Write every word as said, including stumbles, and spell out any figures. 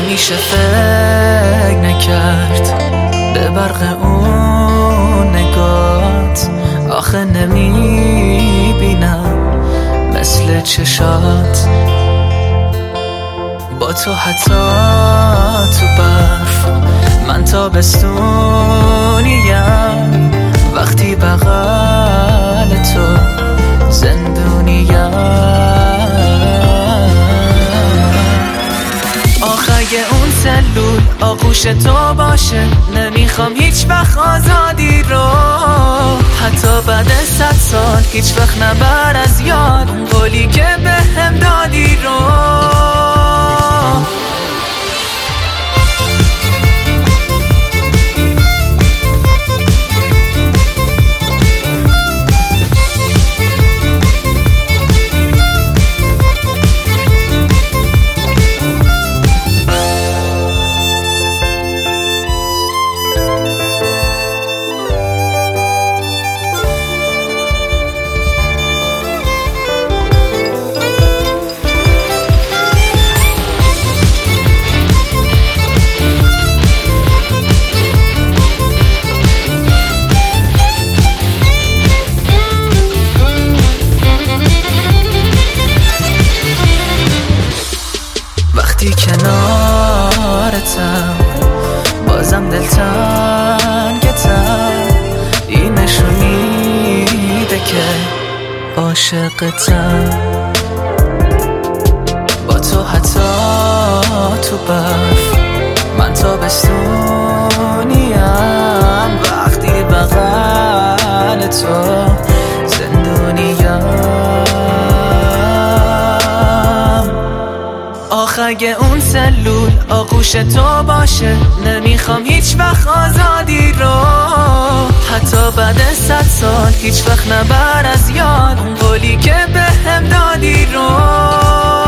میشه فکر نکرد به برق اون نگات، آخه نمیبینم مثل چشات. با تو حتی تو برف من تابستونیم، وقتی بغل تو زندونیم. آخه اون سلول آغوش تو باشه، نمیخوام هیچ وقت آزادی رو، حتی بعد صد سال هیچ وقت نبر از یاد اون قولی که به هم دادی رو. وقتی کنارتم بازم دلتنگتم، این نشون میده که عاشقتم. با تو حتی تو برف من تابستونیم، وقتی بغل تو زندونیم. آخه اگه اون سلول آغوش تو باشه، نمیخوام هیچ وقت آزادی رو، حتی بعد صد سال هیچ وقت نبر از یاد اون قولی که به هم دادی رو.